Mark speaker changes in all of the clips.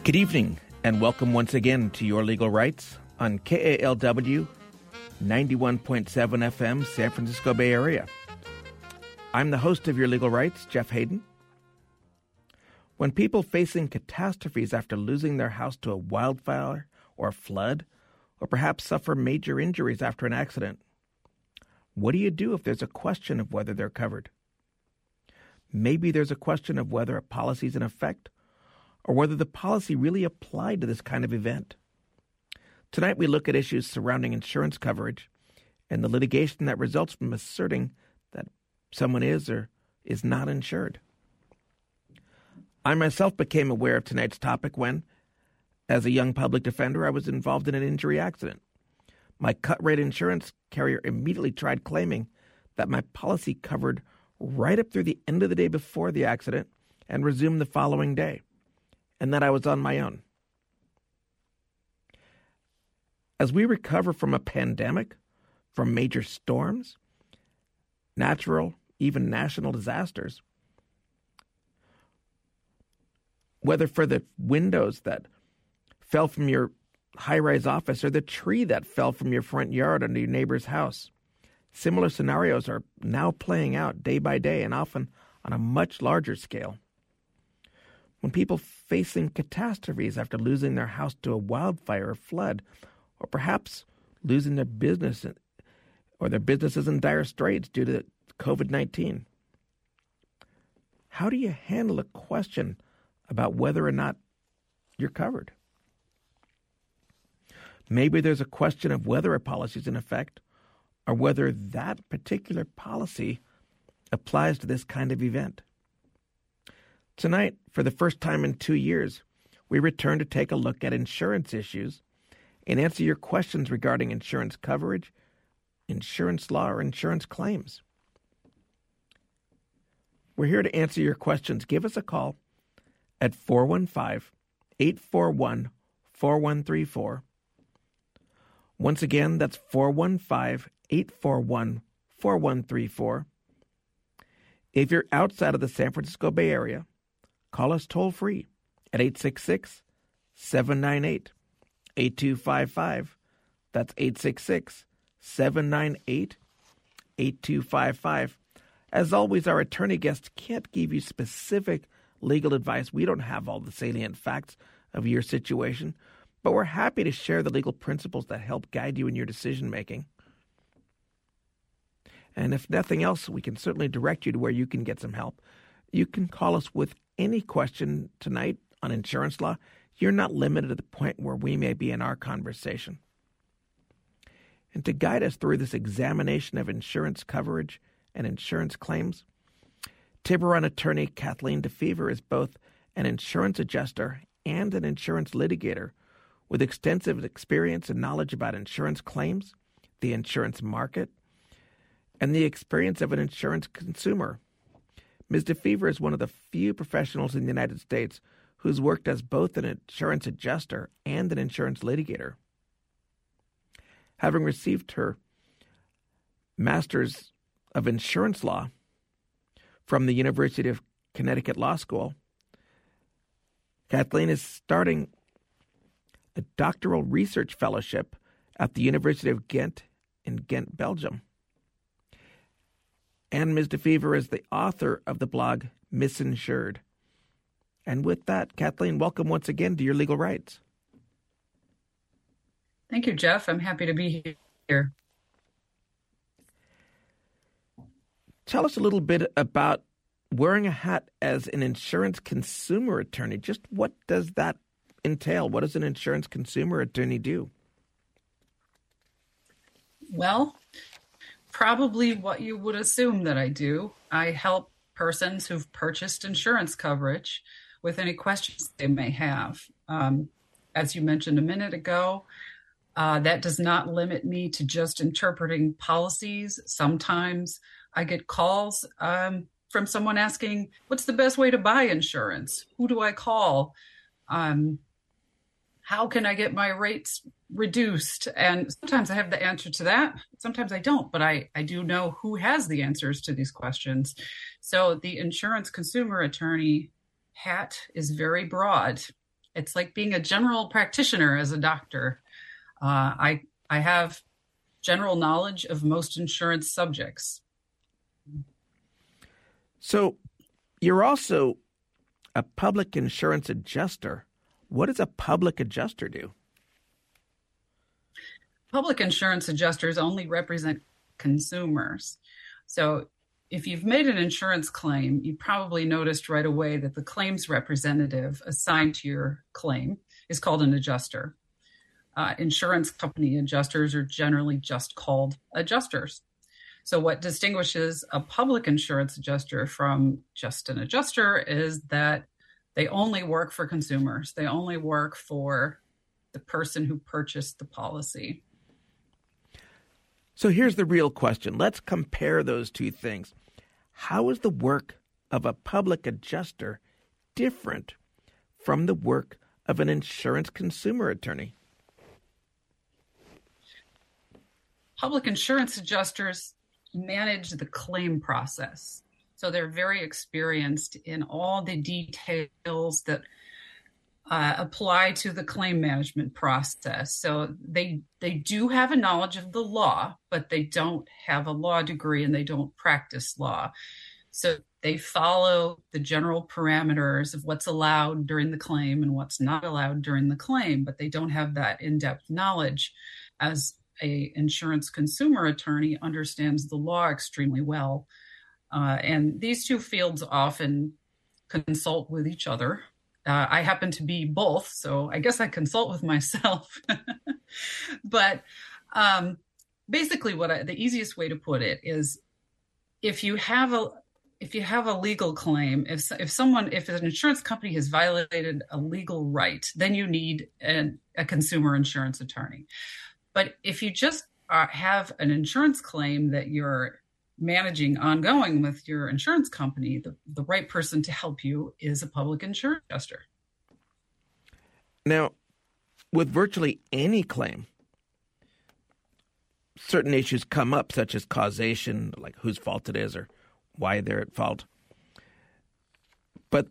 Speaker 1: Good evening, and welcome once again to Your Legal Rights on KALW 91.7 FM, San Francisco Bay Area. I'm the host of Your Legal Rights, Jeff Hayden. When people facing catastrophes after losing their house to a wildfire or a flood, or perhaps suffer major injuries after an accident, what do you do if there's a question of whether they're covered? Maybe there's a question of whether a policy is in effect, or whether the policy really applied to this kind of event. Tonight we look at issues surrounding insurance coverage and the litigation that results from asserting that someone is or is not insured. I myself became aware of tonight's topic when, as a young public defender, I was involved in an injury accident. My cut-rate insurance carrier immediately tried claiming that my policy covered right up through the end of the day before the accident and resumed the following day, and that I was on my own. As we recover from a pandemic, from major storms, natural, even national disasters, whether for the windows that fell from your high-rise office or the tree that fell from your front yard onto your neighbor's house, similar scenarios are now playing out day by day and often on a much larger scale. When people facing catastrophes after losing their house to a wildfire or flood, or perhaps losing their business or their businesses in dire straits due to COVID-19, how do you handle a question about whether or not you're covered? Maybe there's a question of whether a policy is in effect or whether that particular policy applies to this kind of event. Tonight, for the first time in 2 years, we return to take a look at insurance issues and answer your questions regarding insurance coverage, insurance law, or insurance claims. We're here to answer your questions. Give us a call at 415-841-4134. Once again, that's 415-841-4134. If you're outside of the San Francisco Bay Area, call us toll-free at 866-798-8255. That's 866-798-8255. As always, our attorney guests can't give you specific legal advice. We don't have all the salient facts of your situation, but we're happy to share the legal principles that help guide you in your decision-making. And if nothing else, we can certainly direct you to where you can get some help. You can call us with any question tonight on insurance law. You're not limited to the point where we may be in our conversation. And to guide us through this examination of insurance coverage and insurance claims, Tiburon attorney Kathleen DeFever is both an insurance adjuster and an insurance litigator with extensive experience and knowledge about insurance claims, the insurance market, and the experience of an insurance consumer. Ms. DeFever is one of the few professionals in the United States who's worked as both an insurance adjuster and an insurance litigator. Having received her Master's of Insurance Law from the University of Connecticut Law School, Kathleen is starting a doctoral research fellowship at the University of Ghent in Ghent, Belgium. And Ms. DeFever is the author of the blog Misinsured. And with that, Kathleen, welcome once again to Your Legal Rights.
Speaker 2: Thank you, Jeff. I'm happy to be here.
Speaker 1: Tell us a little bit about wearing a hat as an insurance consumer attorney. Just what does that entail? What does an insurance consumer attorney do?
Speaker 2: Well, probably what you would assume that I do. I help persons who've purchased insurance coverage with any questions they may have. As you mentioned a minute ago, that does not limit me to just interpreting policies. Sometimes I get calls from someone asking, what's the best way to buy insurance? Who do I call? How can I get my rates reduced? And sometimes I have the answer to that. Sometimes I don't, but I do know who has the answers to these questions. So the insurance consumer attorney hat is very broad. It's like being a general practitioner as a doctor. I have general knowledge of most insurance subjects.
Speaker 1: So you're also a public insurance adjuster. What does a public adjuster do?
Speaker 2: Public insurance adjusters only represent consumers. So if you've made an insurance claim, you probably noticed right away that the claims representative assigned to your claim is called an adjuster. Insurance company adjusters are generally just called adjusters. So what distinguishes a public insurance adjuster from just an adjuster is that they only work for consumers. They only work for the person who purchased the policy.
Speaker 1: So here's the real question. Let's compare those two things. How is the work of a public adjuster different from the work of an insurance consumer attorney?
Speaker 2: Public insurance adjusters manage the claim process. So they're very experienced in all the details that apply to the claim management process. So they do have a knowledge of the law, but they don't have a law degree and they don't practice law. So they follow the general parameters of what's allowed during the claim and what's not allowed during the claim, but they don't have that in-depth knowledge as a insurance consumer attorney understands the law extremely well. And these two fields often consult with each other. I happen to be both, so I guess I consult with myself. But basically, the easiest way to put it is, if you have a legal claim, if an insurance company has violated a legal right, then you need a consumer insurance attorney. But if you just have an insurance claim that you're managing ongoing with your insurance company, the right person to help you is a public insurance adjuster.
Speaker 1: Now, with virtually any claim, certain issues come up, such as causation, like whose fault it is or why they're at fault. But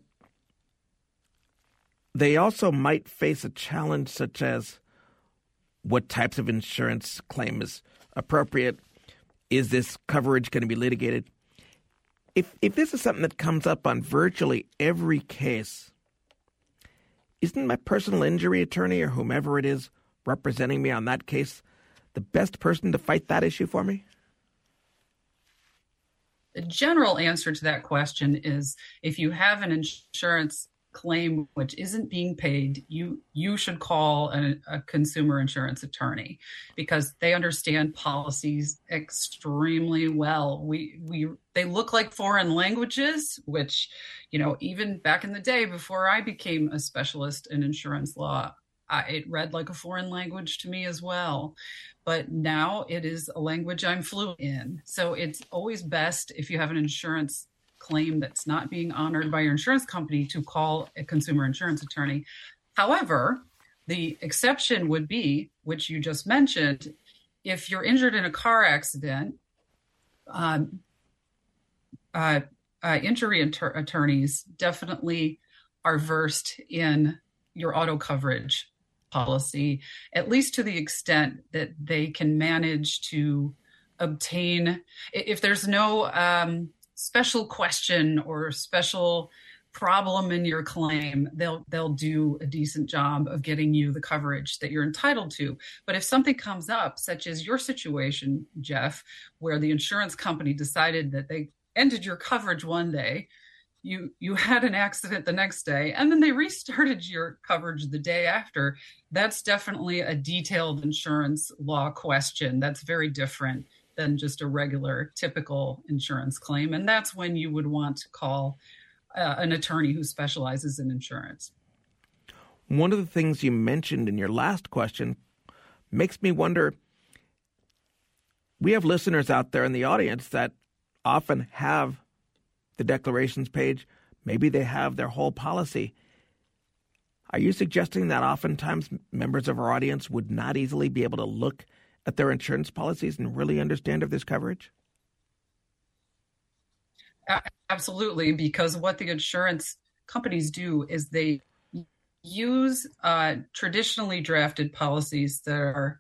Speaker 1: they also might face a challenge such as what types of insurance claim is appropriate. Is this coverage going to be litigated? If this is something that comes up on virtually every case, isn't my personal injury attorney or whomever it is representing me on that case the best person to fight that issue for me?
Speaker 2: The general answer to that question is, if you have an insurance claim which isn't being paid, you should call a consumer insurance attorney, because they understand policies extremely well. They look like foreign languages, which, even back in the day before I became a specialist in insurance law, it read like a foreign language to me as well. But now it is a language I'm fluent in. So it's always best, if you have an insurance claim that's not being honored by your insurance company, to call a consumer insurance attorney. However, the exception would be, which you just mentioned, if you're injured in a car accident, injury attorneys definitely are versed in your auto coverage policy, at least to the extent that they can manage to obtain, if there's no special question or special problem in your claim, they'll do a decent job of getting you the coverage that you're entitled to. But if something comes up, such as your situation, Jeff, where the insurance company decided that they ended your coverage one day, you had an accident the next day, and then they restarted your coverage the day after, that's definitely a detailed insurance law question. That's very different than just a regular, typical insurance claim. And that's when you would want to call an attorney who specializes in insurance.
Speaker 1: One of the things you mentioned in your last question makes me wonder, we have listeners out there in the audience that often have the declarations page. Maybe they have their whole policy. Are you suggesting that oftentimes members of our audience would not easily be able to look at their insurance policies and really understand if there's coverage?
Speaker 2: Absolutely, because what the insurance companies do is they use traditionally drafted policies that are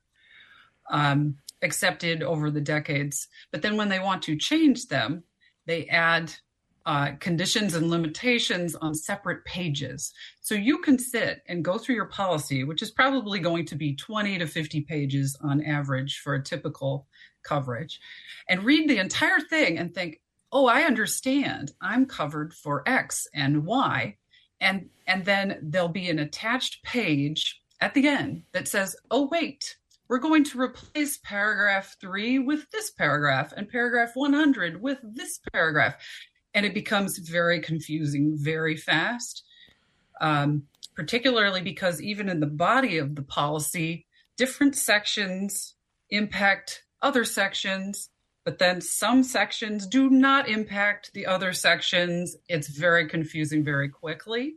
Speaker 2: accepted over the decades, but then when they want to change them, they add conditions and limitations on separate pages. So you can sit and go through your policy, which is probably going to be 20 to 50 pages on average for a typical coverage, and read the entire thing and think, oh, I understand. I'm covered for X and Y. And then there'll be an attached page at the end that says, oh, wait, we're going to replace paragraph 3 with this paragraph and paragraph 100 with this paragraph. And it becomes very confusing very fast, particularly because even in the body of the policy, different sections impact other sections, but then some sections do not impact the other sections. It's very confusing very quickly.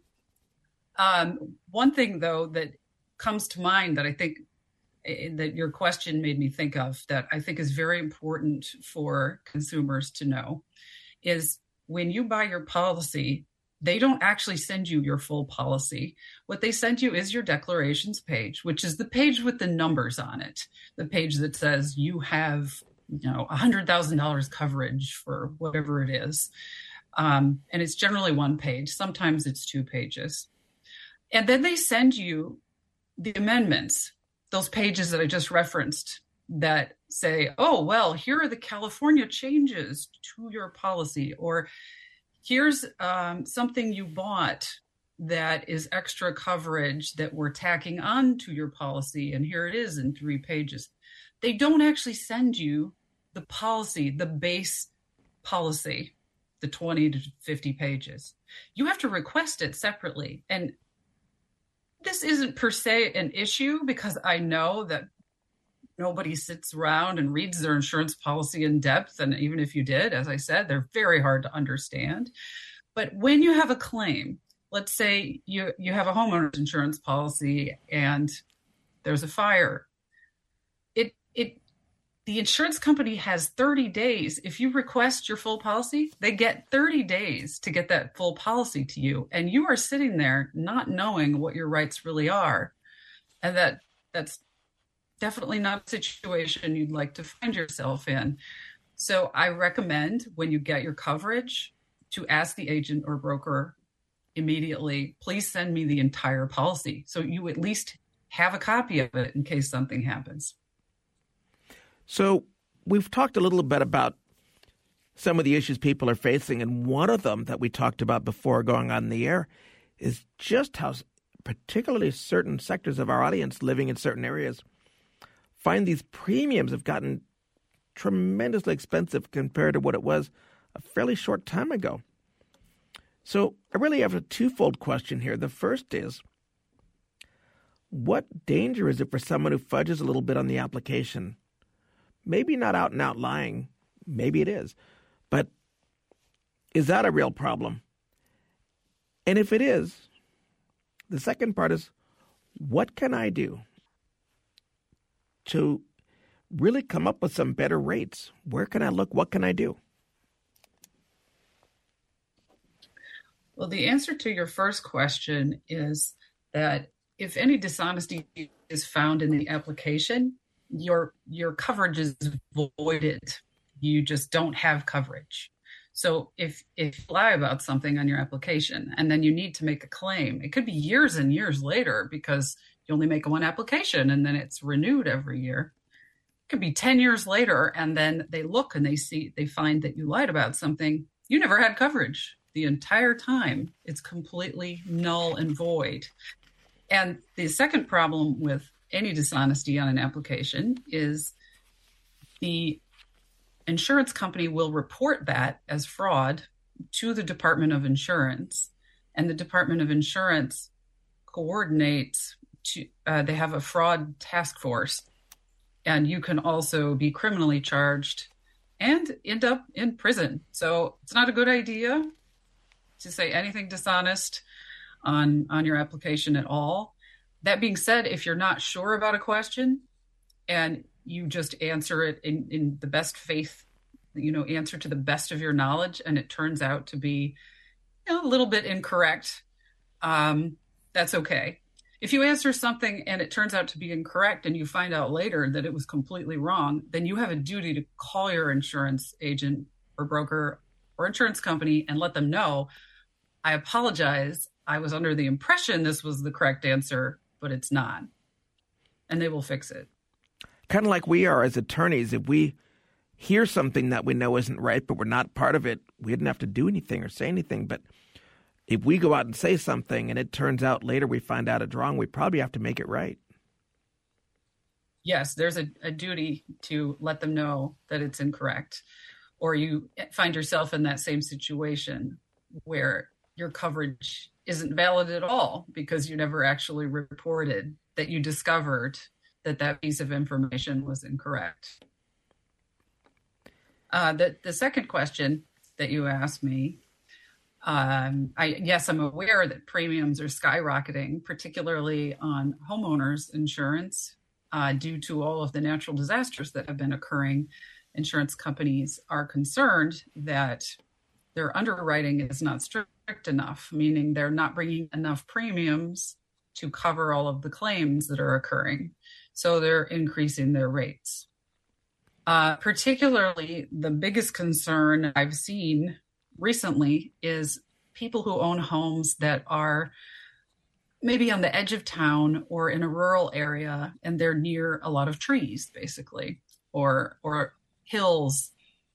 Speaker 2: One thing, though, that comes to mind that I think that your question made me think of that I think is very important for consumers to know is when you buy your policy, they don't actually send you your full policy. What they send you is your declarations page, which is the page with the numbers on it, the page that says you have, $100,000 coverage for whatever it is. And it's generally one page. Sometimes it's 2 pages. And then they send you the amendments, those pages that I just referenced that say, oh, well, here are the California changes to your policy, or here's something you bought that is extra coverage that we're tacking on to your policy, and here it is in 3 pages. They don't actually send you the policy, the base policy, the 20 to 50 pages. You have to request it separately. And this isn't per se an issue because I know that nobody sits around and reads their insurance policy in depth. And even if you did, as I said, they're very hard to understand. But when you have a claim, let's say you have a homeowner's insurance policy and there's a fire, the insurance company has 30 days. If you request your full policy, they get 30 days to get that full policy to you. And you are sitting there not knowing what your rights really are. And that's definitely not a situation you'd like to find yourself in. So I recommend when you get your coverage to ask the agent or broker immediately, please send me the entire policy. So you at least have a copy of it in case something happens.
Speaker 1: So we've talked a little bit about some of the issues people are facing, and one of them that we talked about before going on the air is just how particularly certain sectors of our audience living in certain areas find these premiums have gotten tremendously expensive compared to what it was a fairly short time ago. So I really have a twofold question here. The first is, what danger is it for someone who fudges a little bit on the application? Maybe not out and out lying. Maybe it is. But is that a real problem? And if it is, the second part is, what can I do to really come up with some better rates? Where can I look? What can I do?
Speaker 2: Well, the answer to your first question is that if any dishonesty is found in the application, your coverage is voided. You just don't have coverage. So if you lie about something on your application and then you need to make a claim, it could be years and years later because you only make one application and then it's renewed every year. It could be 10 years later and then they look and they find that you lied about something. You never had coverage the entire time. It's completely null and void. And the second problem with any dishonesty on an application is the insurance company will report that as fraud to the Department of Insurance, and the Department of Insurance coordinates they have a fraud task force, and you can also be criminally charged and end up in prison. So it's not a good idea to say anything dishonest on your application at all. That being said, if you're not sure about a question and you just answer it in the best faith, answer to the best of your knowledge, and it turns out to be a little bit incorrect, That's okay. If you answer something and it turns out to be incorrect and you find out later that it was completely wrong, then you have a duty to call your insurance agent or broker or insurance company and let them know, I apologize. I was under the impression this was the correct answer, but it's not. And they will fix it.
Speaker 1: Kind of like we are as attorneys. If we hear something that we know isn't right, but we're not part of it, we didn't have to do anything or say anything. But if we go out and say something and it turns out later we find out it's wrong, we probably have to make it right.
Speaker 2: Yes, there's a duty to let them know that it's incorrect. Or you find yourself in that same situation where your coverage isn't valid at all because you never actually reported that you discovered that piece of information was incorrect. The second question that you asked me, I'm aware that premiums are skyrocketing, particularly on homeowners insurance, due to all of the natural disasters that have been occurring. Insurance companies are concerned that their underwriting is not strict enough, meaning they're not bringing enough premiums to cover all of the claims that are occurring. So they're increasing their rates. Particularly, the biggest concern I've seen recently is people who own homes that are maybe on the edge of town or in a rural area, and they're near a lot of trees, basically, or hills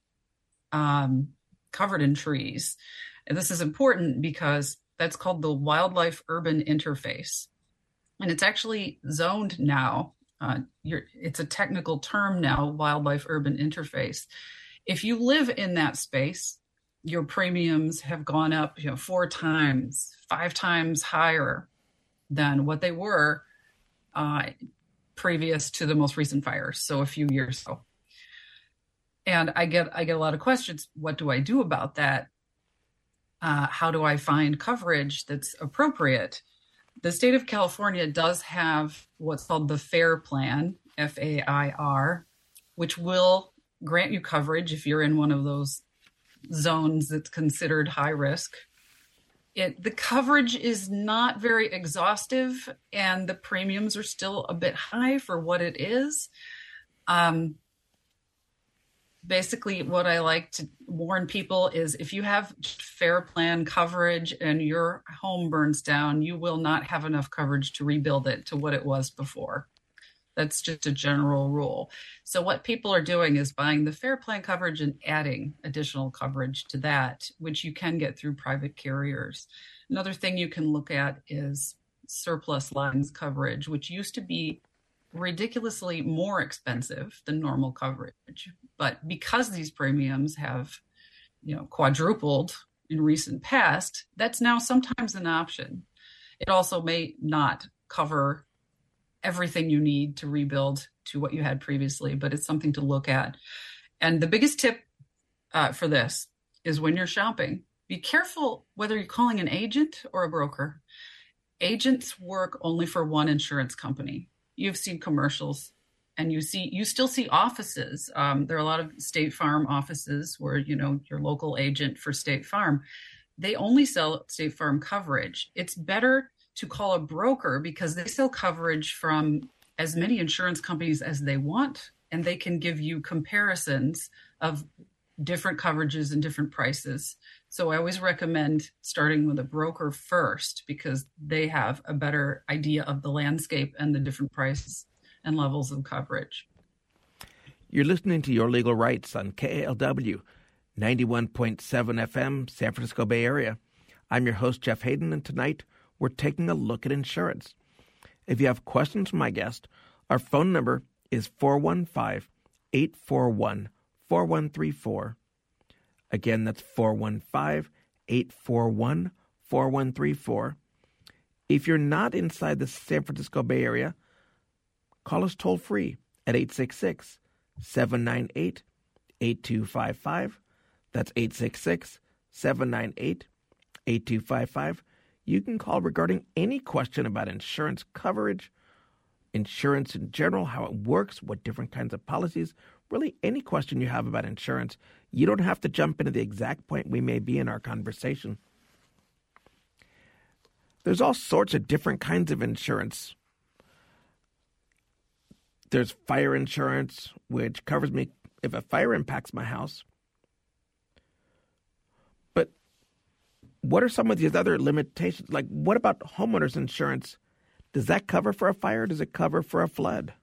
Speaker 2: covered in trees. And this is important because that's called the wildlife urban interface. And it's actually zoned now. It's a technical term now, wildlife urban interface. If you live in that space, your premiums have gone up 4 times, 5 times higher than what they were previous to the most recent fires, so a few years ago. And I get a lot of questions. What do I do about that? How do I find coverage that's appropriate? The state of California does have what's called the FAIR plan, FAIR, which will grant you coverage if you're in one of those zones that's considered high risk. The coverage is not very exhaustive, and the premiums are still a bit high for what it is. Basically, what I like to warn people is if you have FAIR plan coverage and your home burns down, you will not have enough coverage to rebuild it to what it was before. That's just a general rule. So what people are doing is buying the FAIR plan coverage and adding additional coverage to that, which you can get through private carriers. Another thing you can look at is surplus lines coverage, which used to be ridiculously more expensive than normal coverage. But because these premiums have, quadrupled in recent past, that's now sometimes an option. It also may not cover everything you need to rebuild to what you had previously, but it's something to look at. And the biggest tip for this is when you're shopping, be careful whether you're calling an agent or a broker. Agents work only for one insurance company. You've seen commercials, and you still see offices. There are a lot of State Farm offices where, your local agent for State Farm, they only sell State Farm coverage. It's better to call a broker because they sell coverage from as many insurance companies as they want, and they can give you comparisons of different coverages and different prices. So I always recommend starting with a broker first because they have a better idea of the landscape and the different prices and levels of coverage.
Speaker 1: You're listening to Your Legal Rights on KALW 91.7 FM, San Francisco Bay Area. I'm your host, Jeff Hayden, and tonight we're taking a look at insurance. If you have questions for my guest, our phone number is 415-841-4134. Again, that's 415-841-4134. If you're not inside the San Francisco Bay Area, call us toll-free at 866-798-8255. That's 866-798-8255. You can call regarding any question about insurance coverage, insurance in general, how it works, what different kinds of policies, really any question you have about insurance. You don't have to jump into the exact point we may be in our conversation. There's all sorts of different kinds of insurance. There's fire insurance, which covers me if a fire impacts my house. But what are some of these other limitations? Like, what about homeowners insurance? Does that cover for a fire? Does it cover for a flood?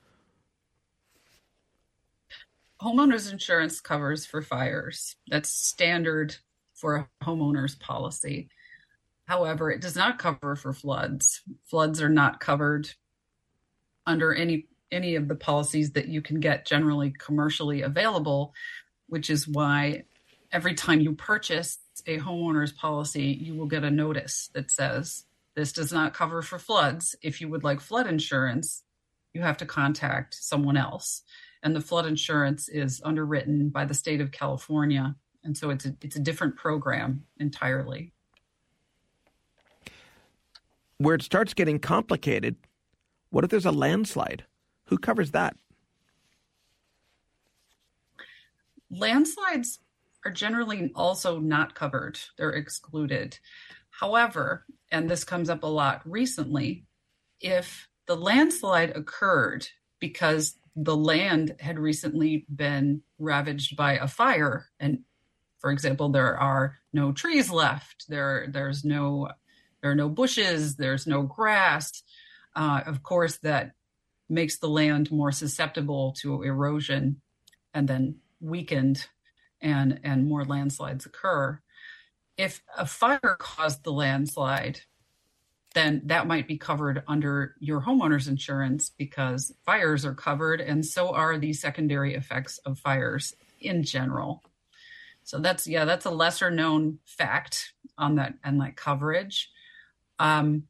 Speaker 2: Homeowners insurance covers for fires. That's standard for a homeowner's policy. However, it does not cover for floods. Floods are not covered under any of the policies that you can get generally commercially available, which is why every time you purchase a homeowner's policy, you will get a notice that says, this does not cover for floods. If you would like flood insurance, you have to contact someone else. And the flood insurance is underwritten by the state of California. And so it's a different program entirely.
Speaker 1: Where it starts getting complicated, what if there's a landslide? Who covers that?
Speaker 2: Landslides are generally also not covered. They're excluded. However, and this comes up a lot recently, if the landslide occurred because the land had recently been ravaged by a fire, and for example, there are no trees left, there are no bushes, there's no grass, of course, that makes the land more susceptible to erosion and then weakened, and more landslides occur. If a fire caused the landslide, then that might be covered under your homeowner's insurance because fires are covered, and so are the secondary effects of fires in general. So that's a lesser known fact on that and like coverage. And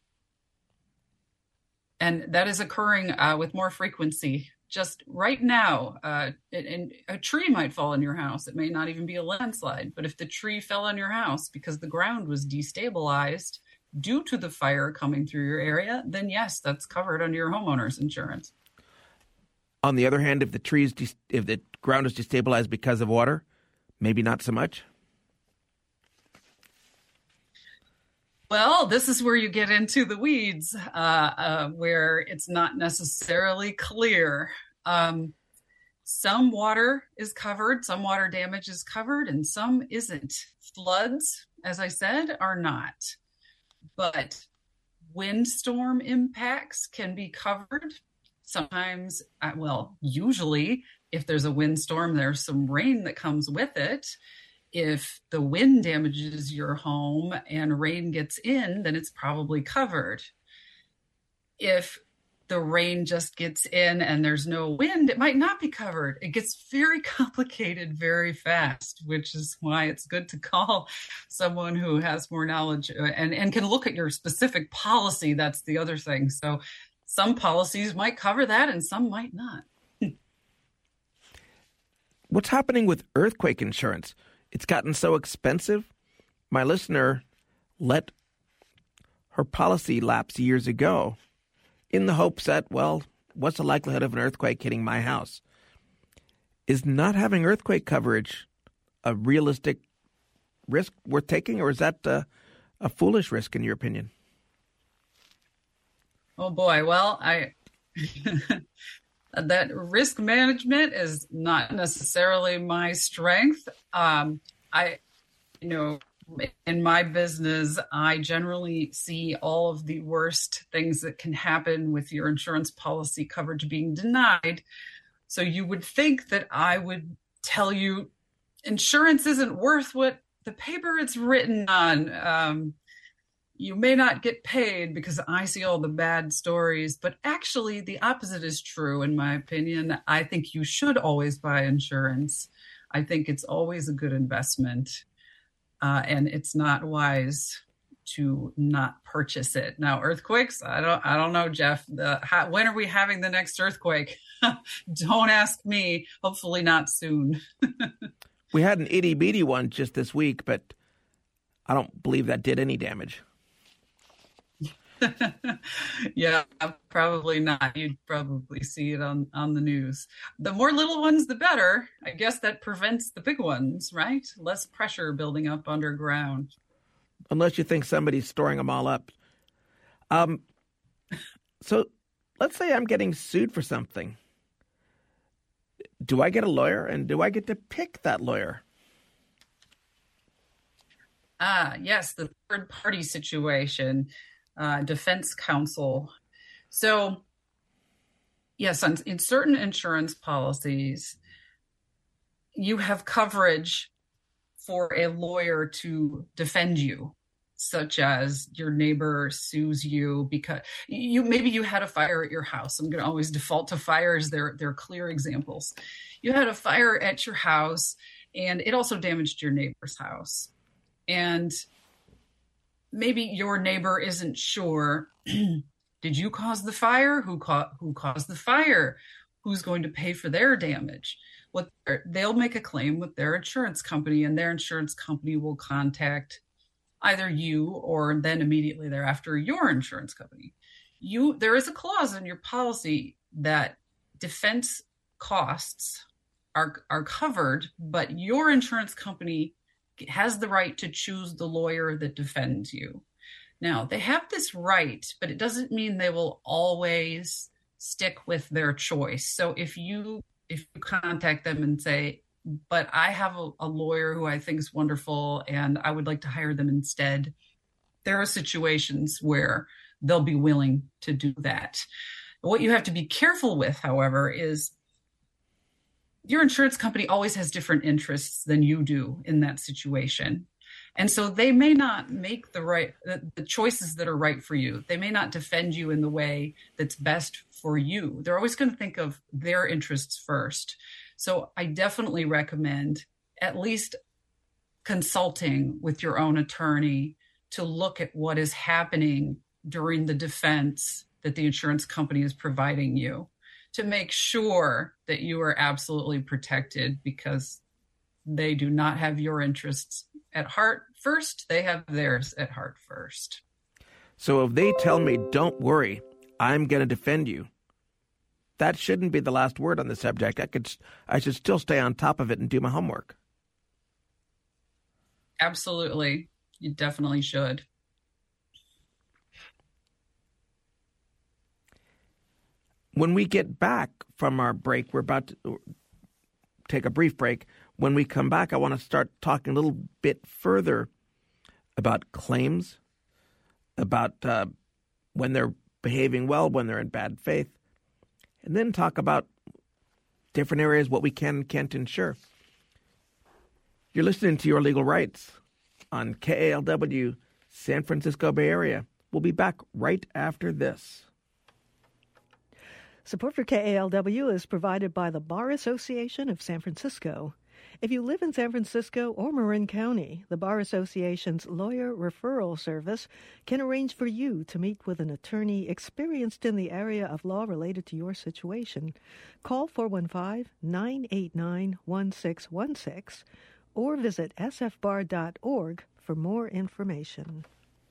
Speaker 2: that is occurring with more frequency. Just right now, and a tree might fall in your house. It may not even be a landslide, but if the tree fell on your house because the ground was destabilized due to the fire coming through your area, then yes, that's covered under your homeowner's insurance.
Speaker 1: On the other hand, if the ground is destabilized because of water, maybe not so much.
Speaker 2: Well, this is where you get into the weeds, where it's not necessarily clear. Some water is covered, some water damage is covered, and some isn't. Floods, as I said, are not. But windstorm impacts can be covered. Sometimes, usually, if there's a windstorm, there's some rain that comes with it. If the wind damages your home and rain gets in, then it's probably covered. If the rain just gets in and there's no wind, it might not be covered. It gets very complicated very fast, which is why it's good to call someone who has more knowledge and can look at your specific policy. That's the other thing. So some policies might cover that and some might not.
Speaker 1: What's happening with earthquake insurance? It's gotten so expensive. My listener let her policy lapse years ago in the hopes that, well, what's the likelihood of an earthquake hitting my house? Is not having earthquake coverage a realistic risk worth taking, or is that a foolish risk in your opinion?
Speaker 2: Oh boy, well, that risk management is not necessarily my strength. In my business, I generally see all of the worst things that can happen with your insurance policy coverage being denied. So you would think that I would tell you insurance isn't worth what the paper it's written on. You may not get paid because I see all the bad stories, but actually the opposite is true, in my opinion. I think you should always buy insurance. I think it's always a good investment, and it's not wise to not purchase it. Now, earthquakes, I don't know, Jeff. When are we having the next earthquake? Don't ask me. Hopefully not soon.
Speaker 1: We had an itty-bitty one just this week, but I don't believe that did any damage.
Speaker 2: Yeah, probably not. You'd probably see it on the news. The more little ones, the better. I guess that prevents the big ones, right? Less pressure building up underground.
Speaker 1: unless you think somebody's storing them all up. So let's say I'm getting sued for something. Do I get a lawyer, and do I get to pick that lawyer?
Speaker 2: Yes, the third party situation, defense counsel. So, yes, in certain insurance policies, you have coverage for a lawyer to defend you, such as your neighbor sues you because maybe you had a fire at your house. I'm going to always default to fires. They're clear examples. You had a fire at your house, and it also damaged your neighbor's house. And maybe your neighbor isn't sure, did you cause the fire? Who caused the fire? Who's going to pay for their damage? They'll make a claim with their insurance company, and their insurance company will contact either you or then immediately thereafter your insurance company. There is a clause in your policy that defense costs are covered, but your insurance company has the right to choose the lawyer that defends you. Now, they have this right, but it doesn't mean they will always stick with their choice. So if you contact them and say, but I have a lawyer who I think is wonderful and I would like to hire them instead, there are situations where they'll be willing to do that. What you have to be careful with, however, is your insurance company always has different interests than you do in that situation. And so they may not make the choices that are right for you. They may not defend you in the way that's best for you. They're always going to think of their interests first. So I definitely recommend at least consulting with your own attorney to look at what is happening during the defense that the insurance company is providing you, to make sure that you are absolutely protected, because they do not have your interests at heart first. They have theirs at heart first.
Speaker 1: So if they tell me, don't worry, I'm going to defend you, that shouldn't be the last word on the subject. I should still stay on top of it and do my homework.
Speaker 2: Absolutely. You definitely should.
Speaker 1: When we get back from our break, we're about to take a brief break. When we come back, I want to start talking a little bit further about claims, about when they're behaving well, when they're in bad faith, and then talk about different areas, what we can and can't insure. You're listening to Your Legal Rights on KALW, San Francisco Bay Area. We'll be back right after this.
Speaker 3: Support for KALW is provided by the Bar Association of San Francisco. If you live in San Francisco or Marin County, the Bar Association's lawyer referral service can arrange for you to meet with an attorney experienced in the area of law related to your situation. Call 415-989-1616 or visit sfbar.org for more information.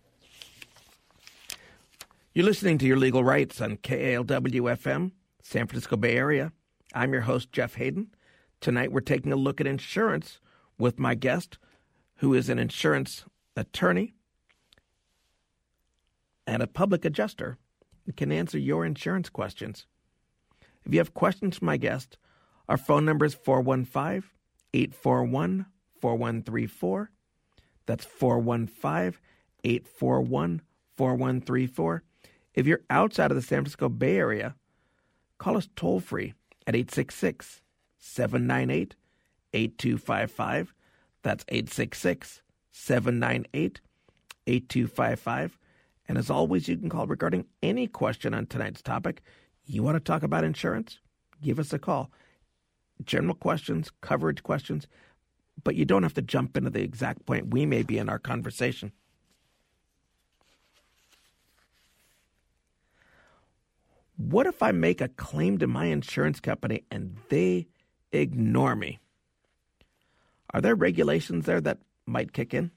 Speaker 1: You're listening to Your Legal Rights on KALW-FM, San Francisco Bay Area. I'm your host, Jeff Hayden. Tonight we're taking a look at insurance with my guest, who is an insurance attorney and a public adjuster and can answer your insurance questions. If you have questions for my guest, our phone number is 415-841-4134. That's 415-841-4134. If you're outside of the San Francisco Bay Area, call us toll-free at 866-798-8255. That's 866-798-8255. And as always, you can call regarding any question on tonight's topic. You want to talk about insurance? Give us a call. General questions, coverage questions, but you don't have to jump into the exact point we may be in our conversation. What if I make a claim to my insurance company and they ignore me? Are there regulations there that might kick in?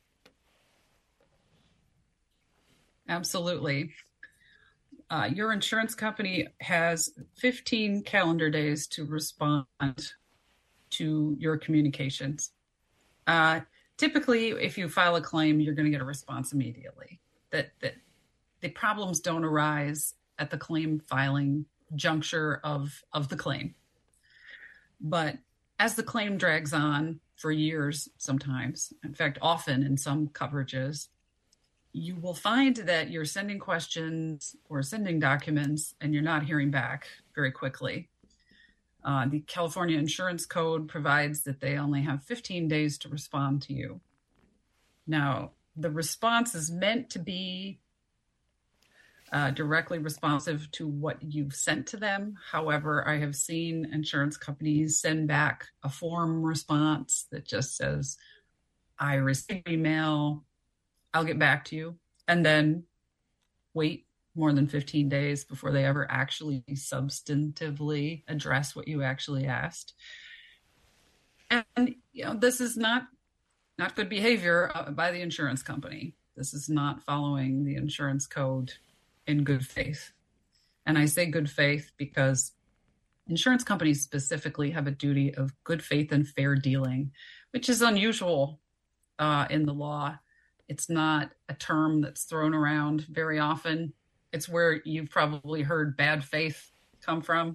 Speaker 2: Absolutely. Your insurance company has 15 calendar days to respond to your communications. typically, if you file a claim, you're going to get a response immediately. That the problems don't arise at the claim filing juncture of the claim. But as the claim drags on for years, sometimes, in fact, often in some coverages, you will find that you're sending questions or sending documents and you're not hearing back very quickly. The California Insurance Code provides that they only have 15 days to respond to you. Now, the response is meant to be directly responsive to what you've sent to them. However, I have seen insurance companies send back a form response that just says, I received email, I'll get back to you, and then wait more than 15 days before they ever actually substantively address what you actually asked. And, this is not good behavior by the insurance company. This is not following the insurance code in good faith. And I say good faith because insurance companies specifically have a duty of good faith and fair dealing, which is unusual in the law. It's not a term that's thrown around very often. It's where you've probably heard bad faith come from.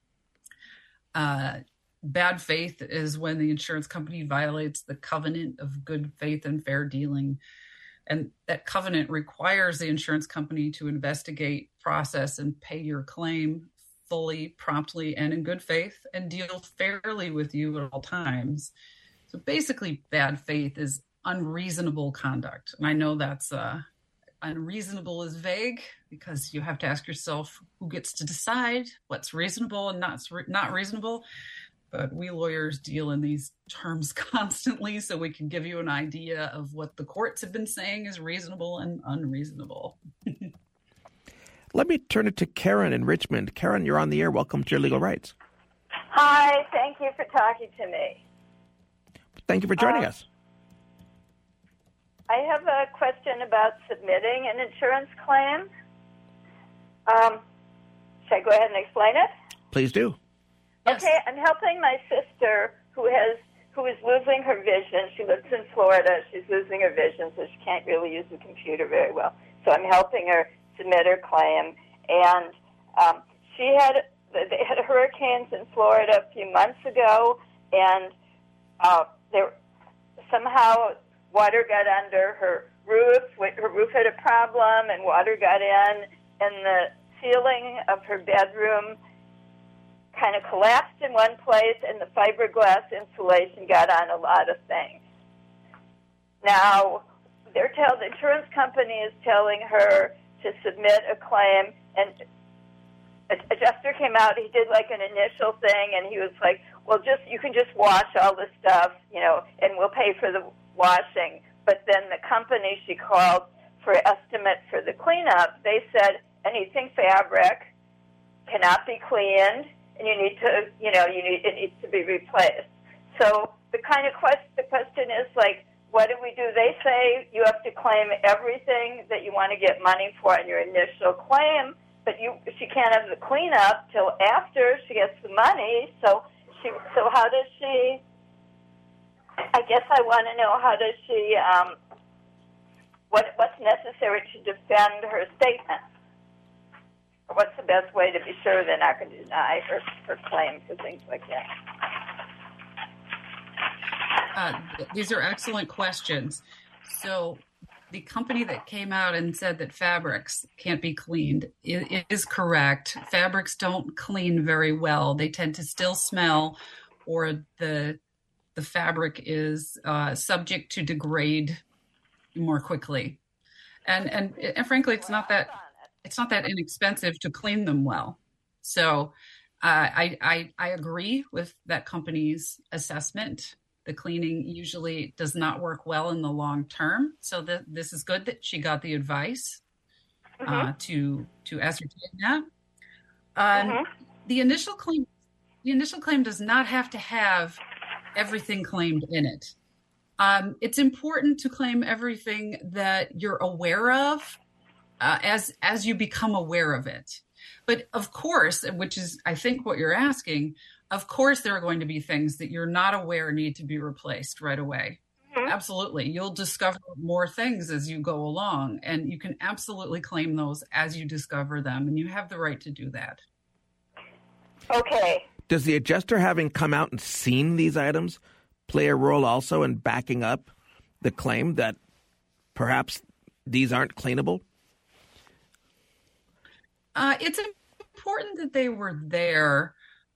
Speaker 2: Bad faith is when the insurance company violates the covenant of good faith and fair dealing. And that covenant requires the insurance company to investigate, process, and pay your claim fully, promptly, and in good faith, and deal fairly with you at all times. So basically, bad faith is unreasonable conduct. And I know that's unreasonable is vague because you have to ask yourself who gets to decide what's reasonable and not reasonable. But we lawyers deal in these terms constantly, so we can give you an idea of what the courts have been saying is reasonable and unreasonable.
Speaker 1: Let me turn it to Karen in Richmond. Karen, you're on the air. Welcome to Your Legal Rights.
Speaker 4: Hi, thank you for talking to me.
Speaker 1: Thank you for joining us.
Speaker 4: I have a question about submitting an insurance claim. Should I go ahead and explain it?
Speaker 1: Please do.
Speaker 2: Yes.
Speaker 4: Okay, I'm helping my sister who is losing her vision. She lives in Florida. She's losing her vision, so she can't really use the computer very well. So I'm helping her submit her claim. And they had hurricanes in Florida a few months ago, and somehow water got under her roof. Her roof had a problem, and water got in, and the ceiling of her bedroom kind of collapsed in one place, and the fiberglass insulation got on a lot of things. Now, the insurance company is telling her to submit a claim, and an adjuster came out. He did like an initial thing, and he was like, well, you can just wash all the stuff, and we'll pay for the washing. But then the company she called for estimate for the cleanup, they said anything fabric cannot be cleaned, and it needs to be replaced. So the question is like, what do we do? They say you have to claim everything that you want to get money for in your initial claim, but she can't have the cleanup till after she gets the money. So how does she? I guess I want to know how does she? What's necessary to defend her statement? What's the best way to be sure they're not going to deny her claim for things like that?
Speaker 2: These are excellent questions. So the company that came out and said that fabrics can't be cleaned, it is correct. Fabrics don't clean very well. They tend to still smell, or the fabric is subject to degrade more quickly. And frankly, it's not that inexpensive to clean them well. So I agree with that company's assessment. The cleaning usually does not work well in the long term. So this is good that she got the advice to ascertain that. The initial claim does not have to have everything claimed in it. It's important to claim everything that you're aware of as you become aware of it. But of course, which is, I think, what you're asking, of course there are going to be things that you're not aware need to be replaced right away. Absolutely. You'll discover more things as you go along, and you can absolutely claim those as you discover them, and you have the right to do that.
Speaker 4: Okay.
Speaker 1: Does the adjuster, having come out and seen these items, play a role also in backing up the claim that perhaps these aren't cleanable?
Speaker 2: It's important that they were there,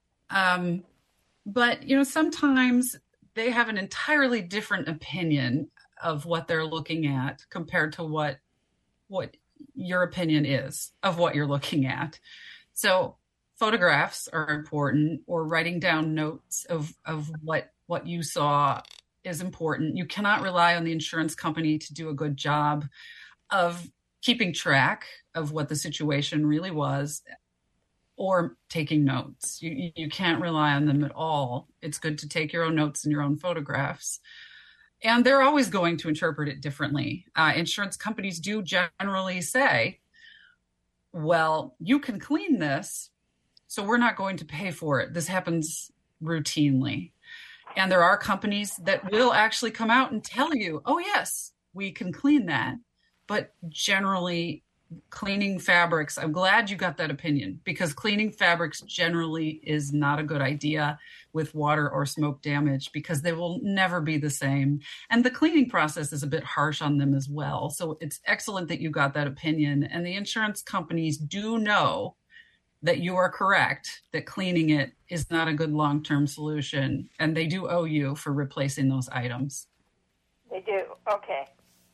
Speaker 2: but sometimes they have an entirely different opinion of what they're looking at compared to what your opinion is of what you're looking at. So photographs are important, or writing down notes of what you saw is important. You cannot rely on the insurance company to do a good job of keeping track of what the situation really was or taking notes. You can't rely on them at all. It's good to take your own notes and your own photographs. And they're always going to interpret it differently. Insurance companies do generally say, well, you can clean this, so we're not going to pay for it. This happens routinely. And there are companies that will actually come out and tell you, oh, yes, we can clean that. But generally, cleaning fabrics, I'm glad you got that opinion, because cleaning fabrics generally is not a good idea with water or smoke damage, because they will never be the same. And the cleaning process is a bit harsh on them as well. So it's excellent that you got that opinion. And the insurance companies do know that you are correct, that cleaning it is not a good long-term solution. And they do owe you for replacing those items.
Speaker 4: They do. Okay.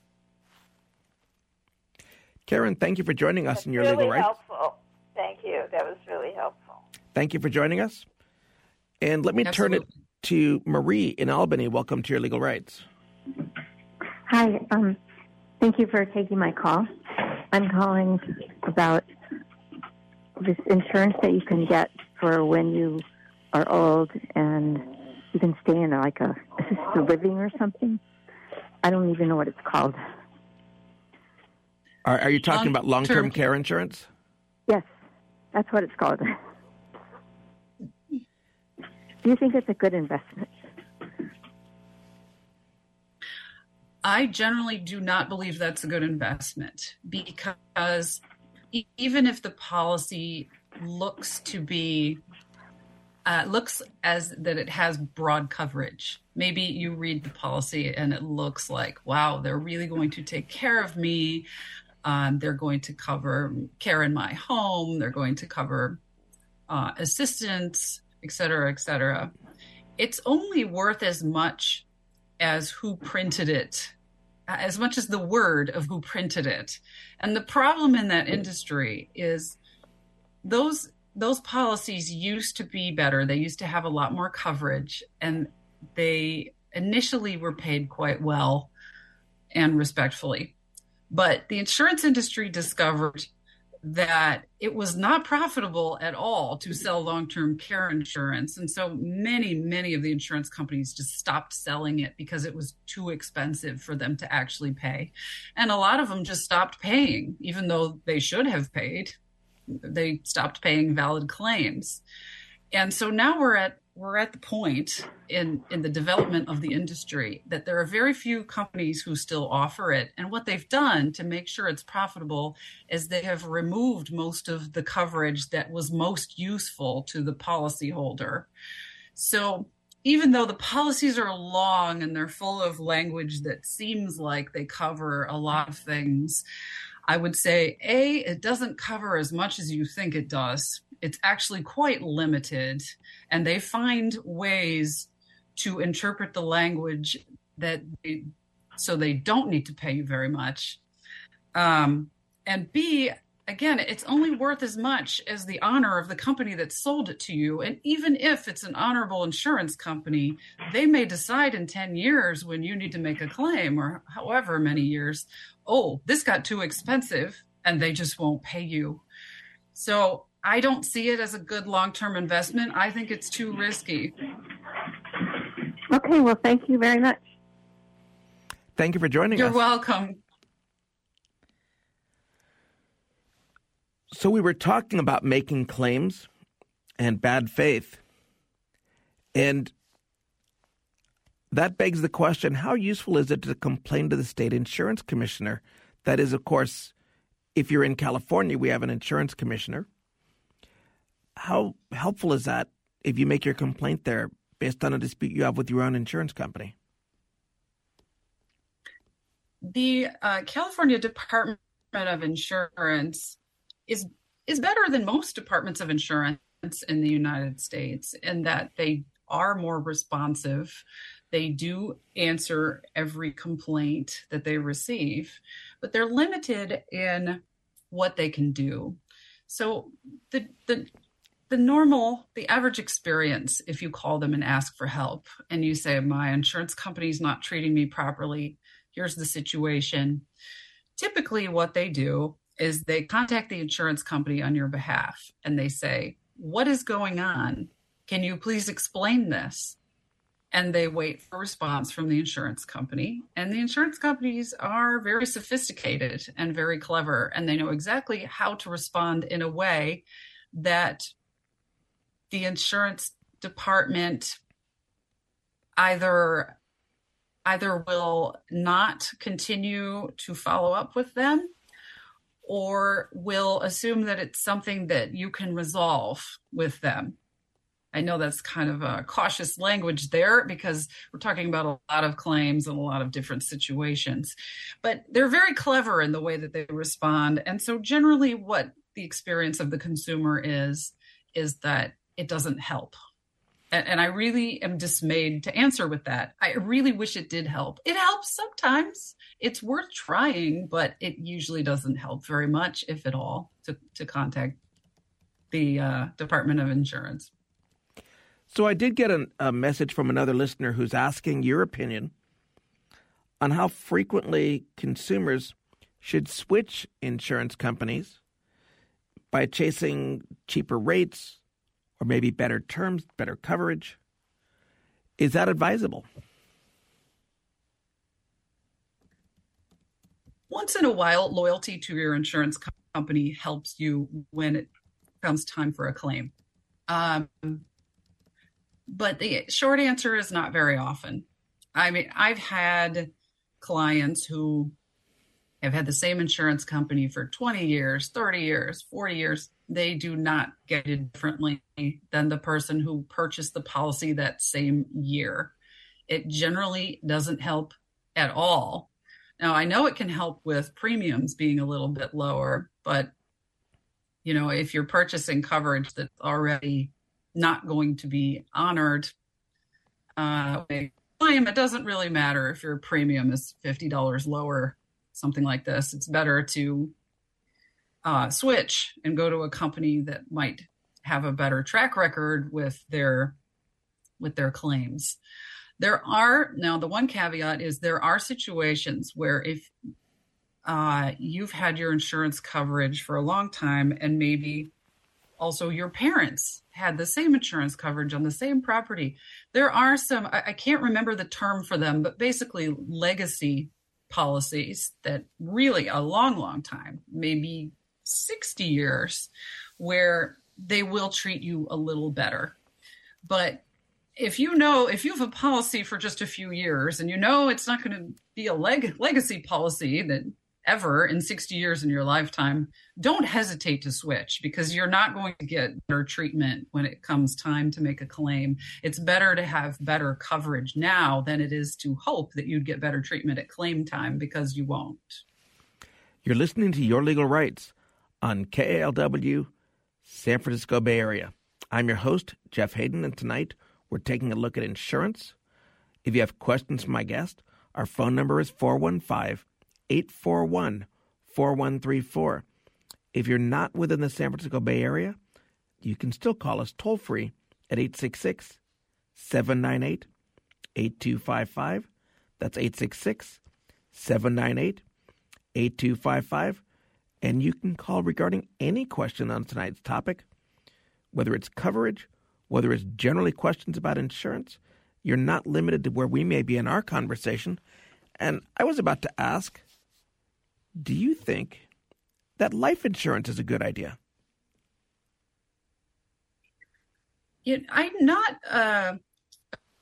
Speaker 1: Karen, thank you for joining us in Your
Speaker 4: really
Speaker 1: Legal Rights.
Speaker 4: Helpful. Thank you. That was really helpful.
Speaker 1: Thank you for joining us. And let me turn it to Marie in Albany. Welcome to Your Legal Rights.
Speaker 5: Hi. Thank you for taking my call. I'm calling about this insurance that you can get for when you are old and you can stay in like a assisted living or something. I don't even know what it's called.
Speaker 1: Are you talking about long-term care insurance?
Speaker 5: Yes, that's what it's called. Do you think it's a good investment?
Speaker 2: I generally do not believe that's a good investment, because even if the policy looks as that it has broad coverage, maybe you read the policy and it looks like, wow, they're really going to take care of me. They're going to cover care in my home. They're going to cover assistance, et cetera, et cetera. It's only worth as much as who printed it, as much as the word of who printed it. And the problem in that industry is those policies used to be better. They used to have a lot more coverage, and they initially were paid quite well and respectfully. But the insurance industry discovered that it was not profitable at all to sell long-term care insurance. And so many of the insurance companies just stopped selling it because it was too expensive for them to actually pay. And a lot of them just stopped paying, even though they should have paid. They stopped paying valid claims. And so now we're at the point in the development of the industry that there are very few companies who still offer it. And what they've done to make sure it's profitable is they have removed most of the coverage that was most useful to the policyholder. So even though the policies are long and they're full of language that seems like they cover a lot of things, I would say, A, it doesn't cover as much as you think it does. It's actually quite limited, and they find ways to interpret the language so they don't need to pay you very much. And B, again, it's only worth as much as the honor of the company that sold it to you. And even if it's an honorable insurance company, they may decide in 10 years when you need to make a claim, or however many years, oh, this got too expensive, and they just won't pay you. So I don't see it as a good long-term investment. I think it's too risky.
Speaker 5: Okay, well, thank you very much.
Speaker 1: Thank you for joining us.
Speaker 2: You're welcome.
Speaker 1: So we were talking about making claims and bad faith. And That begs the question, how useful is it to complain to the state insurance commissioner? That is, of course, if you're in California, we have an insurance commissioner. How helpful is that if you make your complaint there based on a dispute you have with your own insurance company?
Speaker 2: The California Department of Insurance is better than most departments of insurance in the United States in that they are more responsive. They do answer every complaint that they receive, but they're limited in what they can do. So the average experience, if you call them and ask for help and you say, my insurance company's not treating me properly, here's the situation. Typically what they do is they contact the insurance company on your behalf and they say, what is going on? Can you please explain this? And they wait for a response from the insurance company. And the insurance companies are very sophisticated and very clever, and they know exactly how to respond in a way that the insurance department either will not continue to follow up with them or will assume that it's something that you can resolve with them. I know that's kind of a cautious language there because we're talking about a lot of claims and a lot of different situations, but they're very clever in the way that they respond. And so generally what the experience of the consumer is that it doesn't help. And I really am dismayed to answer with that. I really wish it did help. It helps sometimes. It's worth trying, but it usually doesn't help very much, if at all, to contact the Department of Insurance.
Speaker 1: So I did get a message from another listener who's asking your opinion on how frequently consumers should switch insurance companies by chasing cheaper rates or maybe better terms, better coverage. Is that advisable?
Speaker 2: Once in a while, loyalty to your insurance company helps you when it comes time for a claim. But the short answer is not very often. I mean, I've had clients who have had the same insurance company for 20 years, 30 years, 40 years. They do not get it differently than the person who purchased the policy that same year. It generally doesn't help at all. Now, I know it can help with premiums being a little bit lower, but, you know, if you're purchasing coverage that's already not going to be honored, it doesn't really matter if your premium is $50 lower, something like this. It's better to switch and go to a company that might have a better track record with their claims. Now the one caveat is there are situations where if you've had your insurance coverage for a long time and maybe also your parents had the same insurance coverage on the same property, there are some, I can't remember the term for them, but basically legacy policies that really a long, long time, maybe 60 years, where they will treat you a little better. But if you have a policy for just a few years and you know it's not going to be a legacy policy that ever in 60 years in your lifetime, don't hesitate to switch because you're not going to get better treatment when it comes time to make a claim. It's better to have better coverage now than it is to hope that you'd get better treatment at claim time because you won't.
Speaker 1: You're listening to Your Legal Rights on KALW, San Francisco Bay Area. I'm your host, Jeff Hayden, and tonight we're taking a look at insurance. If you have questions for my guest, our phone number is 415-841-4134. If you're not within the San Francisco Bay Area, you can still call us toll-free at 866-798-8255. That's 866-798-8255. And you can call regarding any question on tonight's topic, whether it's coverage, whether it's generally questions about insurance. You're not limited to where we may be in our conversation. And I was about to ask, do you think that life insurance is a good idea?
Speaker 2: I'm not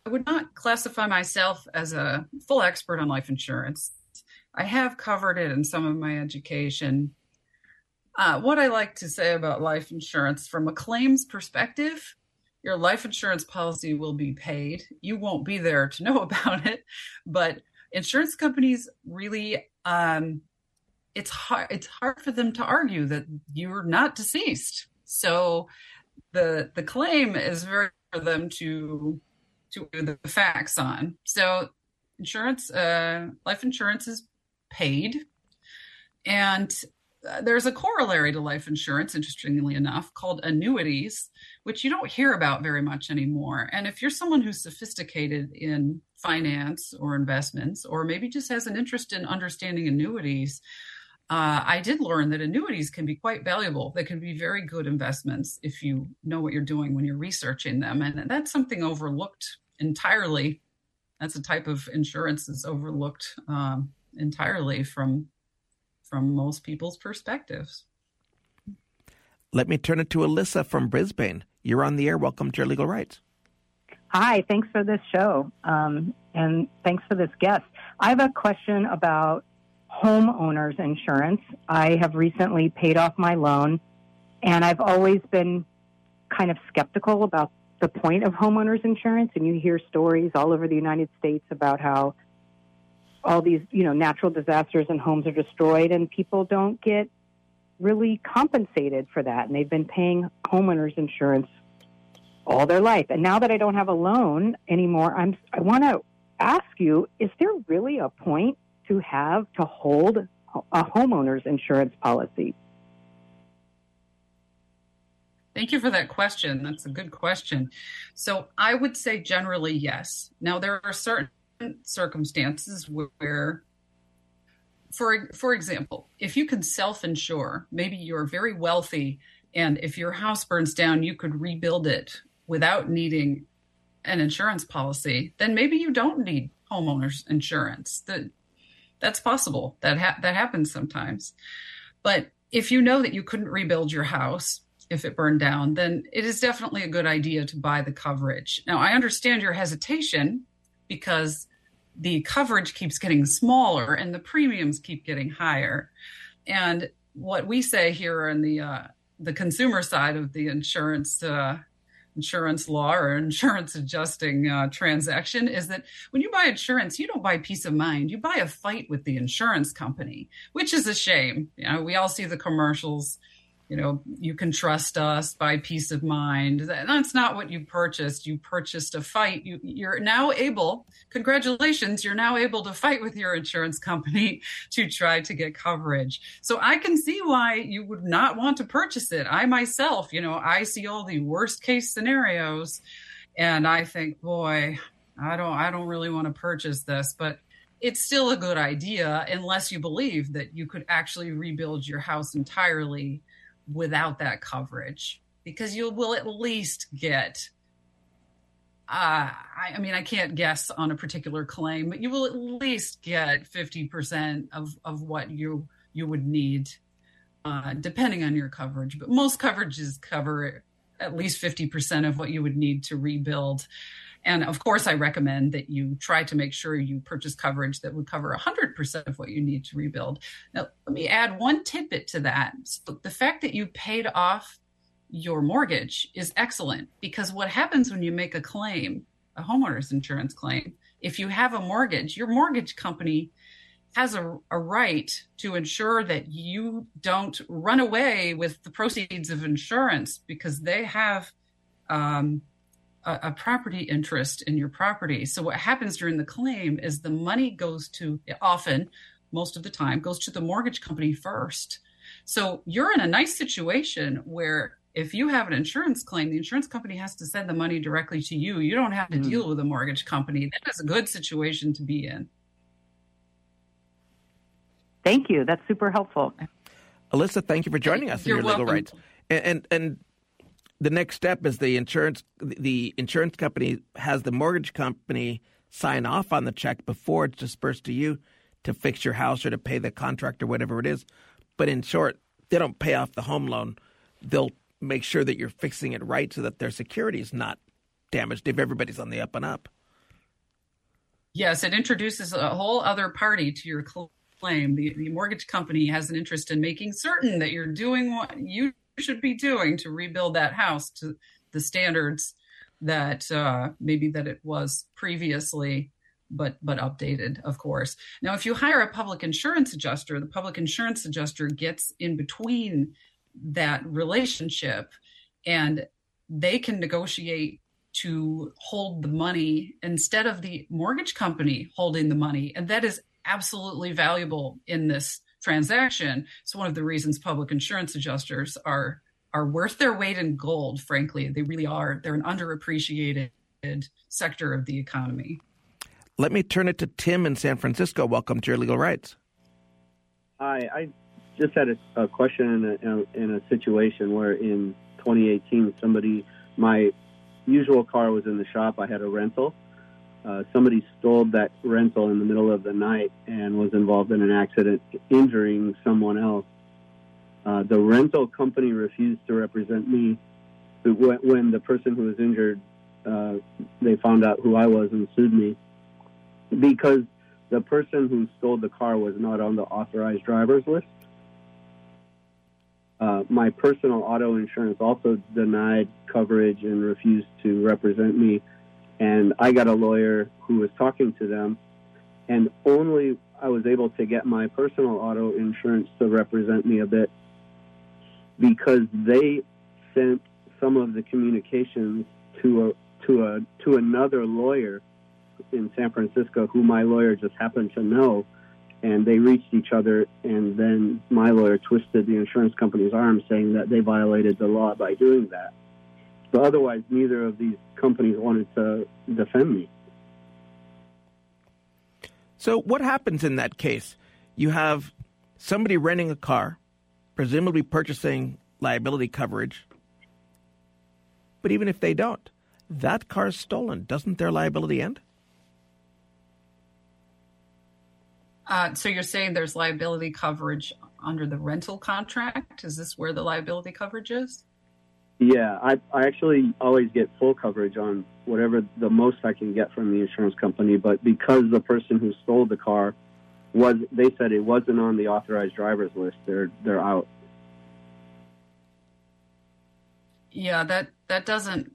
Speaker 2: would not classify myself as a full expert on life insurance. I have covered it in some of my education. What I like to say about life insurance from a claims perspective, your life insurance policy will be paid. You won't be there to know about it, but insurance companies really, it's hard for them to argue that you're not deceased. So the claim is very for them to do the facts on. So life insurance is paid, and there's a corollary to life insurance, interestingly enough, called annuities, which you don't hear about very much anymore. And if you're someone who's sophisticated in finance or investments, or maybe just has an interest in understanding annuities, I did learn that annuities can be quite valuable. They can be very good investments if you know what you're doing when you're researching them. And that's something overlooked entirely. That's a type of insurance that's overlooked entirely from most people's perspectives.
Speaker 1: Let me turn it to Alyssa from Brisbane. You're on the air. Welcome to Your Legal Rights.
Speaker 6: Hi, thanks for this show, and thanks for this guest. I have a question about homeowners insurance. I have recently paid off my loan, and I've always been kind of skeptical about the point of homeowners insurance. And you hear stories all over the United States about how all these, natural disasters and homes are destroyed, and people don't get really compensated for that. And they've been paying homeowners insurance all their life. And now that I don't have a loan anymore, I want to ask you, is there really a point to hold a homeowner's insurance policy?
Speaker 2: Thank you for that question. That's a good question. So I would say generally yes. Now, there are certain circumstances where, for example, if you can self-insure, maybe you're very wealthy, and if your house burns down, you could rebuild it without needing an insurance policy, then maybe you don't need homeowners insurance. That's possible. That happens sometimes. But if you know that you couldn't rebuild your house if it burned down, then it is definitely a good idea to buy the coverage. Now, I understand your hesitation because the coverage keeps getting smaller and the premiums keep getting higher. And what we say here on the consumer side of the insurance law or insurance adjusting transaction is that when you buy insurance, you don't buy peace of mind. You buy a fight with the insurance company, which is a shame. We all see the commercials. You can trust us, buy peace of mind. That's not what you purchased. You purchased a fight. You're now able, congratulations, you're now able to fight with your insurance company to try to get coverage. So I can see why you would not want to purchase it. I myself, I see all the worst case scenarios and I think, boy, I don't really want to purchase this, but it's still a good idea unless you believe that you could actually rebuild your house entirely without that coverage, because you will at least get, I can't guess on a particular claim, but you will at least get 50% of what you would need, depending on your coverage. But most coverages cover at least 50% of what you would need to rebuild. And of course, I recommend that you try to make sure you purchase coverage that would cover 100% of what you need to rebuild. Now, let me add one tidbit to that. So the fact that you paid off your mortgage is excellent, because what happens when you make a claim, a homeowner's insurance claim, if you have a mortgage, your mortgage company has a right to ensure that you don't run away with the proceeds of insurance, because they have a property interest in your property. So what happens during the claim is the money goes to, often, most of the time, goes to the mortgage company first. So you're in a nice situation where if you have an insurance claim, the insurance company has to send the money directly to you. You don't have to deal with a mortgage company. That is a good situation to be in.
Speaker 6: Thank you. That's super helpful.
Speaker 1: Alyssa, thank you for joining us in Your Legal Rights. And the next step is the insurance company has the mortgage company sign off on the check before it's dispersed to you to fix your house or to pay the contract or whatever it is. But in short, they don't pay off the home loan. They'll make sure that you're fixing it right so that their security is not damaged if everybody's on the up and up.
Speaker 2: Yes, it introduces a whole other party to your claim. The mortgage company has an interest in making certain that you're doing what you should be doing to rebuild that house to the standards that maybe that it was previously, but updated, of course. Now, if you hire a public insurance adjuster, the public insurance adjuster gets in between that relationship, and they can negotiate to hold the money instead of the mortgage company holding the money. And that is absolutely valuable in this transaction. It's one of the reasons public insurance adjusters are worth their weight in gold, frankly. They really are. They're an underappreciated sector of the economy.
Speaker 1: Let me turn it to Tim in San Francisco. Welcome to Your Legal Rights.
Speaker 7: Hi, I just had a question in a situation where in 2018, my usual car was in the shop. I had a rental. Somebody stole that rental in the middle of the night and was involved in an accident, injuring someone else. The rental company refused to represent me. When the person who was injured, they found out who I was and sued me because the person who stole the car was not on the authorized driver's list. My personal auto insurance also denied coverage and refused to represent me. And I got a lawyer who was talking to them, and only I was able to get my personal auto insurance to represent me a bit because they sent some of the communications to another lawyer in San Francisco who my lawyer just happened to know. And they reached each other, and then my lawyer twisted the insurance company's arm, saying that they violated the law by doing that. So otherwise, neither of these companies wanted to defend me.
Speaker 1: So what happens in that case? You have somebody renting a car, presumably purchasing liability coverage. But even if they don't, that car's stolen. Doesn't their liability end?
Speaker 2: So you're saying there's liability coverage under the rental contract? Is this where the liability coverage is?
Speaker 7: Yeah, I actually always get full coverage on whatever the most I can get from the insurance company. But because the person who stole the car they said it wasn't on the authorized driver's list, they're out.
Speaker 2: Yeah, that doesn't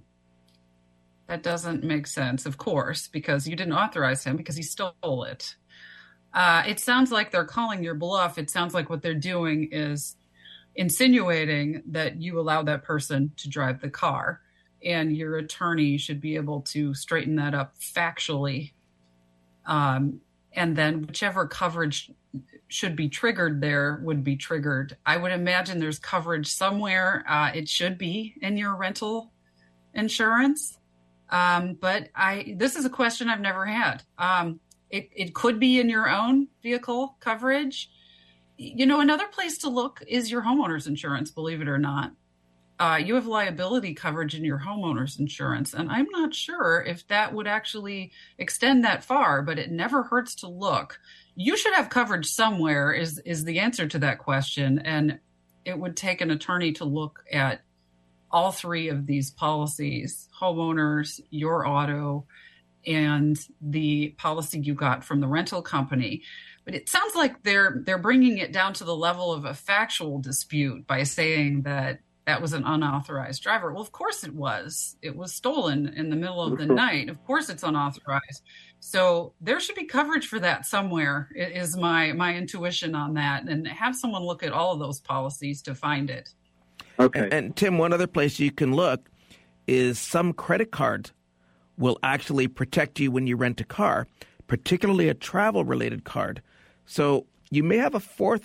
Speaker 2: make sense, of course, because you didn't authorize him because he stole it. It sounds like they're calling your bluff. It sounds like what they're doing is insinuating that you allow that person to drive the car, and your attorney should be able to straighten that up factually. And then whichever coverage should be triggered there would be triggered. I would imagine there's coverage somewhere. It should be in your rental insurance. But this is a question I've never had. It could be in your own vehicle coverage. You know, another place to look is your homeowner's insurance, believe it or not. You have liability coverage in your homeowner's insurance, and I'm not sure if that would actually extend that far, but it never hurts to look. You should have coverage somewhere is the answer to that question, and it would take an attorney to look at all three of these policies: homeowners, your auto, and the policy you got from the rental company. But it sounds like they're bringing it down to the level of a factual dispute by saying that was an unauthorized driver. Well, of course it was. It was stolen in the middle of the night. Of course it's unauthorized. So there should be coverage for that somewhere, is my intuition on that, and have someone look at all of those policies to find it.
Speaker 7: Okay.
Speaker 1: And Tim, one other place you can look is some credit cards will actually protect you when you rent a car, particularly a travel-related card. So you may have a fourth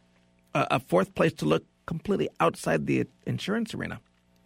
Speaker 1: place to look completely outside the insurance arena.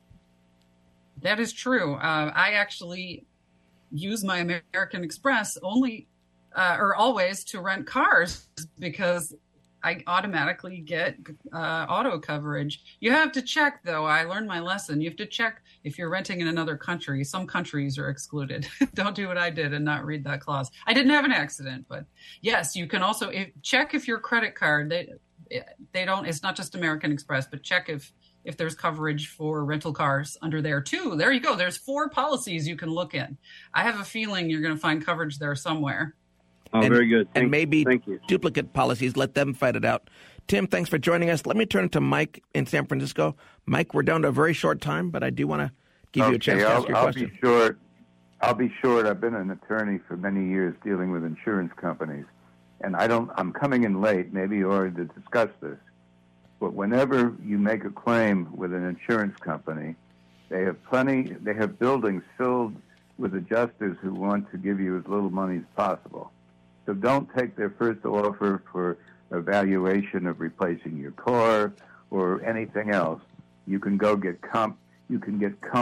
Speaker 2: That is true. I actually use my American Express only or always to rent cars because I automatically get auto coverage. You have to check, though. I learned my lesson. You have to check if you're renting in another country. Some countries are excluded. Don't do what I did and not read that clause. I didn't have an accident, but yes, you can also check if your credit card, they don't, it's not just American Express, but check if if there's coverage for rental cars under there too. There you go. There's 4 policies you can look in. I have a feeling you're going to find coverage there somewhere.
Speaker 7: Oh, very good.
Speaker 1: And maybe
Speaker 7: thank you.
Speaker 1: Duplicate policies, let them fight it out. Tim, thanks for joining us. Let me turn to Mike in San Francisco. Mike, we're down to a very short time, but I do want to give you a chance to ask your question.
Speaker 8: I'll be short. I've been an attorney for many years dealing with insurance companies. And I'm coming in late, maybe already to discuss this. But whenever you make a claim with an insurance company, they have buildings filled with adjusters who want to give you as little money as possible. So don't take their first offer for evaluation of replacing your car or anything else. You can go get comps, you can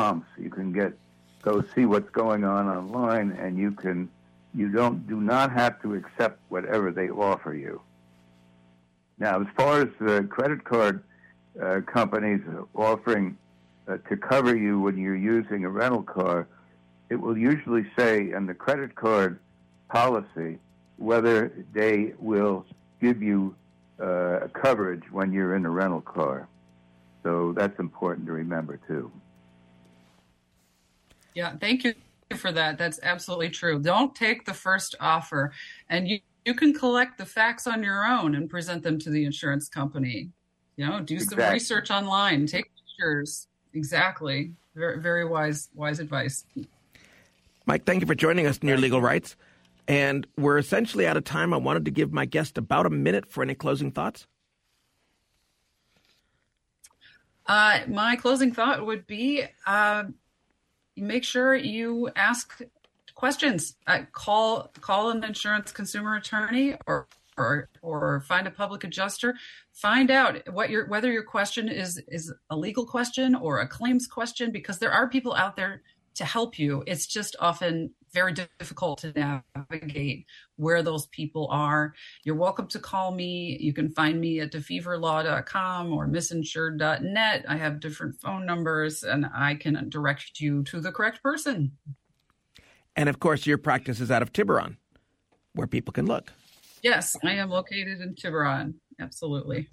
Speaker 8: go see what's going on online, and you do not have to accept whatever they offer you. Now, as far as the credit card companies offering to cover you when you're using a rental car, it will usually say in the credit card policy whether they will give you coverage when you're in a rental car. So that's important to remember, too.
Speaker 2: Yeah, thank you for that. That's absolutely true. Don't take the first offer, and you can collect the facts on your own and present them to the insurance company. Do some research online, take pictures. Exactly. Very, very wise advice.
Speaker 1: Mike, thank you for joining us in Your Legal Rights. And we're essentially out of time. I wanted to give my guest about a minute for any closing thoughts.
Speaker 2: My closing thought would be make sure you ask questions. Call an insurance consumer attorney or find a public adjuster. Find out whether your question is a legal question or a claims question, because there are people out there to help you. It's just often very difficult to navigate where those people are. You're welcome to call me. You can find me at defeverlaw.com or misinsured.net. I have different phone numbers, and I can direct you to the correct person.
Speaker 1: And, of course, your practice is out of Tiburon, where people can look.
Speaker 2: Yes, I am located in Tiburon. Absolutely.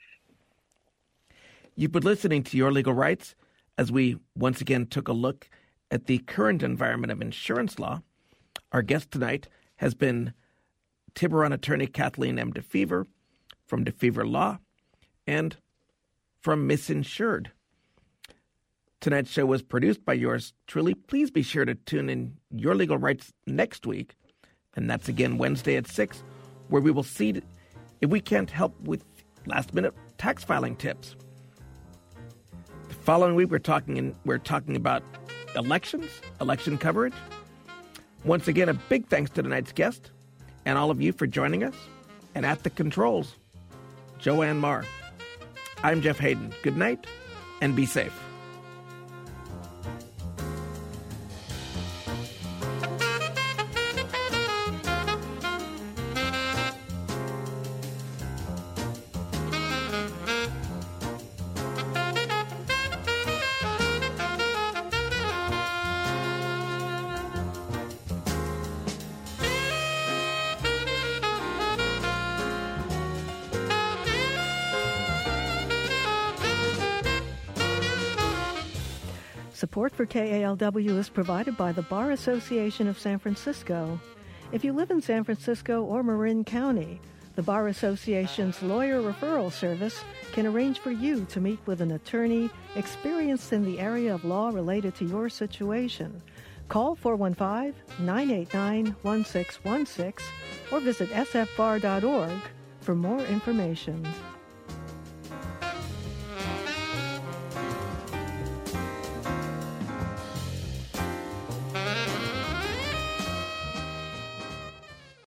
Speaker 1: You've been listening to Your Legal Rights as we once again took a look at the current environment of insurance law. Our guest tonight has been Tiburon attorney Kathleen M. DeFever from DeFever Law and from Misinsured. Tonight's show was produced by yours truly. Please be sure to tune in Your Legal Rights next week, and that's again Wednesday at 6, where we will see if we can't help with last-minute tax filing tips. The following week, we're talking about elections, election coverage. Once again, a big thanks to tonight's guest and all of you for joining us. And at the controls, Joanne Marr. I'm Jeff Hayden. Good night and be safe.
Speaker 3: Support for KALW is provided by the Bar Association of San Francisco. If you live in San Francisco or Marin County, the Bar Association's lawyer referral service can arrange for you to meet with an attorney experienced in the area of law related to your situation. Call 415-989-1616 or visit sfbar.org for more information.